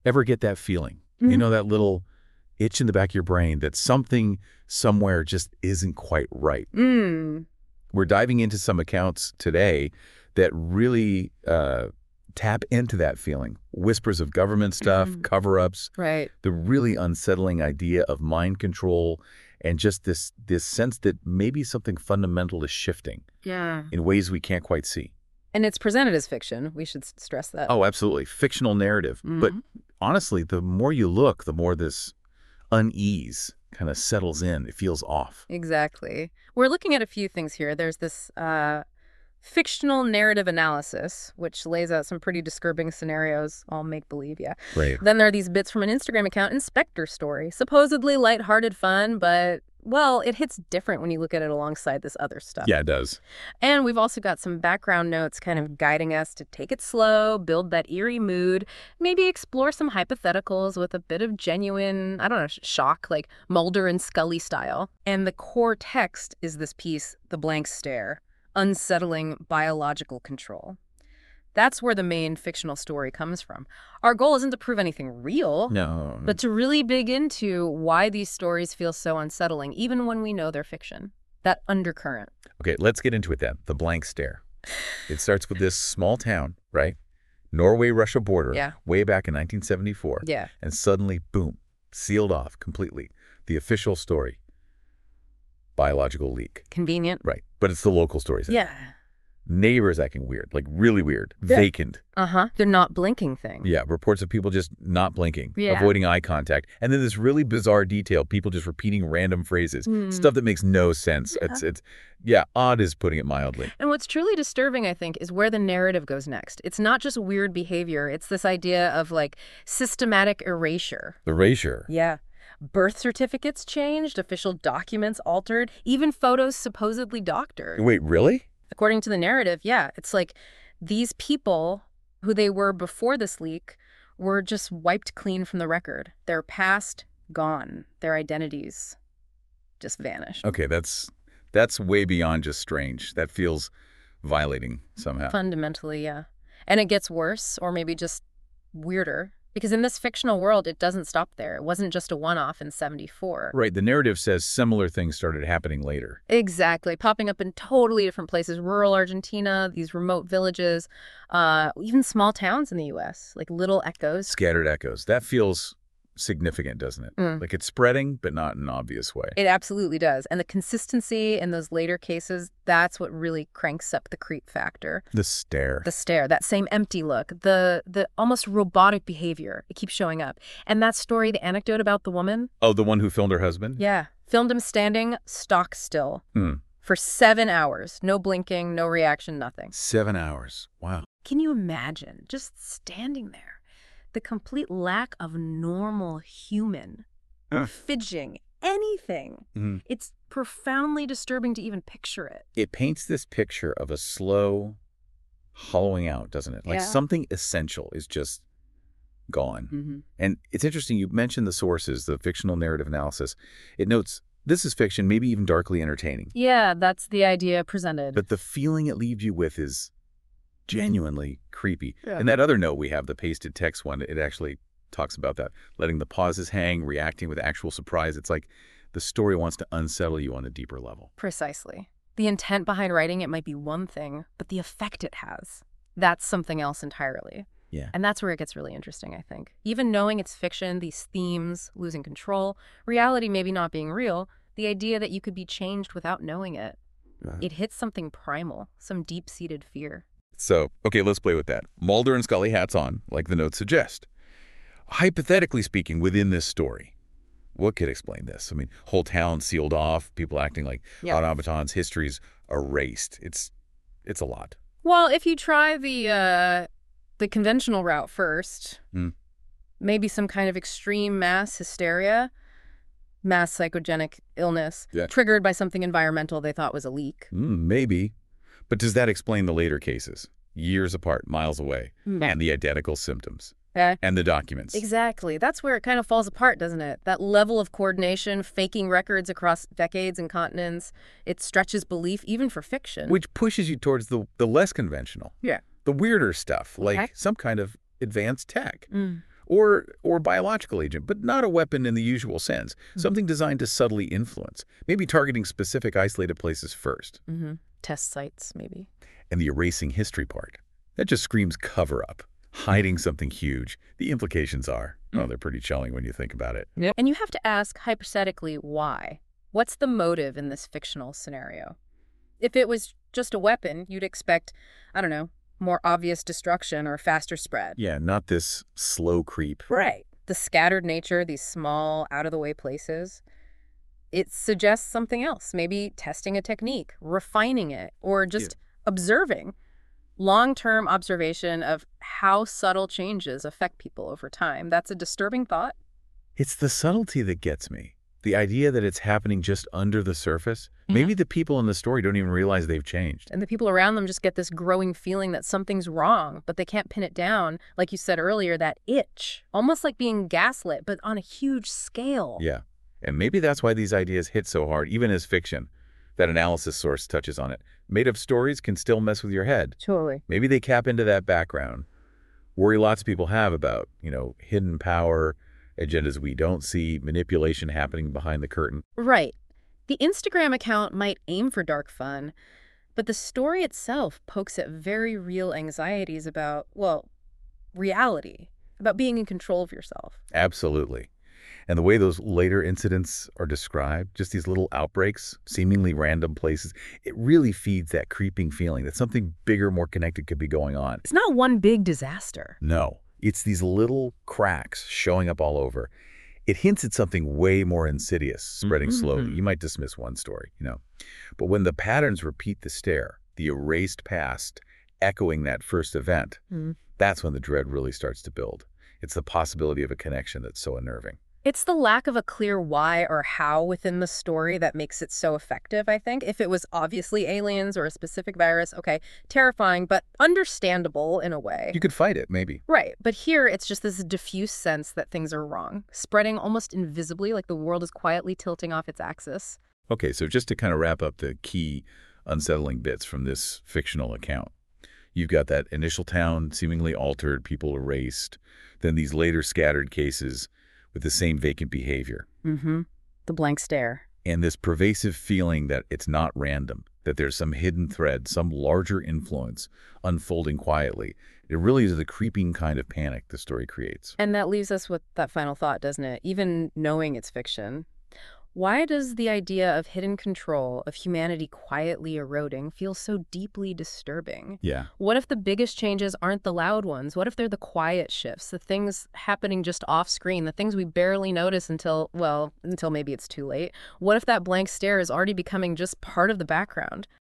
Ever get that feeling? You know, that little itch in the back of your brain that something somewhere just isn't quite right. We're diving into some accounts today that really tap into that feeling. Whispers of government stuff, cover-ups, Right. the really unsettling idea of mind control, and just this sense that maybe something fundamental is shifting Yeah. in ways we can't quite see. And it's presented as fiction. We should stress that. Oh, absolutely. Fictional narrative. But honestly, the more you look, the more this unease kind of settles in. It feels off. Exactly. We're looking at a few things here. There's this fictional narrative analysis, which lays out some pretty disturbing scenarios, all make-believe, yeah. Right. Then there are these bits from an Instagram account, Inspector Story. Supposedly lighthearted fun, but, well, it hits different when you look at it alongside this other stuff. Yeah, it does. And we've also got some background notes kind of guiding us to take it slow, build that eerie mood, maybe explore some hypotheticals with a bit of genuine, I don't know, shock, like Mulder and Scully style. And the core text is this piece, The Blank Stare, unsettling biological control. That's where the main fictional story comes from. Our goal isn't to prove anything real, No. but to really dig into why these stories feel so unsettling, even when we know they're fiction. That undercurrent. Okay, let's get into it then. The Blank Stare. It starts with this small town, right? Norway-Russia border, Yeah. way back in 1974. Yeah. And suddenly, boom, sealed off completely. The official story. Biological leak. Convenient. Right. But it's the local stories. Yeah. Neighbors acting weird, like really weird. Yeah. Vacant. They're not blinking thing. Yeah, reports of people just not blinking, Yeah. avoiding eye contact. And then this really bizarre detail, people just repeating random phrases, stuff that makes no sense. Yeah. Odd is putting it mildly. And what's truly disturbing, I think, is where the narrative goes next. It's not just weird behavior. It's this idea of, like, systematic erasure. Erasure. Yeah. Birth certificates changed, official documents altered, even photos supposedly doctored. Wait, really? According to the narrative, yeah. It's like these people, who they were before this leak, were just wiped clean from the record. Their past, gone. Their identities just vanished. Okay, that's way beyond just strange. That feels violating somehow. Fundamentally, yeah. And it gets worse, or maybe just weirder. Because in this fictional world, it doesn't stop there. It wasn't just a one-off in 74. Right, the narrative says similar things started happening later. Exactly. Popping up in totally different places. Rural Argentina, these remote villages, even small towns in the U.S., like little echoes. Scattered echoes. That feels significant, doesn't it? Like it's spreading, but not in an obvious way. It absolutely does. And the consistency in those later cases, that's what really cranks up the creep factor. The stare. The stare, that same empty look, the almost robotic behavior. It keeps showing up. And that story, the anecdote about the woman. Oh, the one who filmed her husband? Yeah. Filmed him standing stock still for 7 hours. No blinking, no reaction, nothing. 7 hours. Wow. Can you imagine just standing there? The complete lack of normal human fidgeting, anything. It's profoundly disturbing to even picture it. It paints this picture of a slow hollowing out, doesn't it? Like something essential is just gone. And it's interesting, you mentioned the sources, the fictional narrative analysis. It notes, this is fiction, maybe even darkly entertaining. Yeah, that's the idea presented. But the feeling it leaves you with is genuinely creepy. Yeah. And that other note we have, the pasted text one, it actually talks about that. Letting the pauses hang, reacting with actual surprise. It's like the story wants to unsettle you on a deeper level. Precisely. The intent behind writing it might be one thing, but the effect it has, that's something else entirely. Yeah. And that's where it gets really interesting, I think. Even knowing it's fiction, these themes, losing control, reality maybe not being real, the idea that you could be changed without knowing it, it hits something primal, some deep-seated fear. So, okay, let's play with that. Mulder and Scully hats on, like the notes suggest. Hypothetically speaking, within this story, what could explain this? I mean, whole town sealed off, people acting like automatons, histories erased. It's a lot. Well, if you try the conventional route first, maybe some kind of extreme mass hysteria, mass psychogenic illness, triggered by something environmental they thought was a leak. Maybe. But does that explain the later cases? Years apart, miles away, and the identical symptoms, and the documents. Exactly. That's where it kind of falls apart, doesn't it? That level of coordination, faking records across decades and continents, it stretches belief even for fiction. Which pushes you towards the less conventional. Yeah. The weirder stuff, like some kind of advanced tech. or biological agent, but not a weapon in the usual sense. Something designed to subtly influence, maybe targeting specific isolated places first. Test sites, maybe. And the erasing history part. That just screams cover-up, hiding something huge. The implications are, oh, they're pretty chilling when you think about it. Yep. And you have to ask, hypothetically, why? What's the motive in this fictional scenario? If it was just a weapon, you'd expect, I don't know, more obvious destruction or faster spread. Yeah, not this slow creep. Right. The scattered nature, these small, out-of-the-way places, it suggests something else. Maybe testing a technique, refining it, or just observing. Long-term observation of how subtle changes affect people over time. That's a disturbing thought. It's the subtlety that gets me. The idea that it's happening just under the surface. Maybe the people in the story don't even realize they've changed. And the people around them just get this growing feeling that something's wrong, but they can't pin it down. Like you said earlier, that itch, almost like being gaslit, but on a huge scale. Yeah. And maybe that's why these ideas hit so hard, even as fiction. That analysis source touches on it. Made-up stories can still mess with your head. Totally. Maybe they cap into that background. Worry lots of people have about, hidden power, agendas we don't see, manipulation happening behind the curtain. Right. The Instagram account might aim for dark fun, but the story itself pokes at very real anxieties about, well, reality, about being in control of yourself. Absolutely. And the way those later incidents are described, just these little outbreaks, seemingly random places, it really feeds that creeping feeling that something bigger, more connected could be going on. It's not one big disaster. No, it's these little cracks showing up all over. It hints at something way more insidious, spreading slowly. You might dismiss one story, But when the patterns repeat the stare, the erased past, echoing that first event, that's when the dread really starts to build. It's the possibility of a connection that's so unnerving. It's the lack of a clear why or how within the story that makes it so effective, I think. If it was obviously aliens or a specific virus, okay, terrifying, but understandable in a way. You could fight it, maybe. Right, but here it's just this diffuse sense that things are wrong, spreading almost invisibly, like the world is quietly tilting off its axis. Okay, so just to kind of wrap up the key unsettling bits from this fictional account. You've got that initial town seemingly altered, people erased, then these later scattered cases with the same vacant behavior. The blank stare. And this pervasive feeling that it's not random, that there's some hidden thread, some larger influence unfolding quietly. It really is the creeping kind of panic the story creates. And that leaves us with that final thought, doesn't it? Even knowing it's fiction. Why does the idea of hidden control, of humanity quietly eroding, feel so deeply disturbing? Yeah. What if the biggest changes aren't the loud ones? What if they're the quiet shifts, the things happening just off screen, the things we barely notice until maybe it's too late? What if that blank stare is already becoming just part of the background?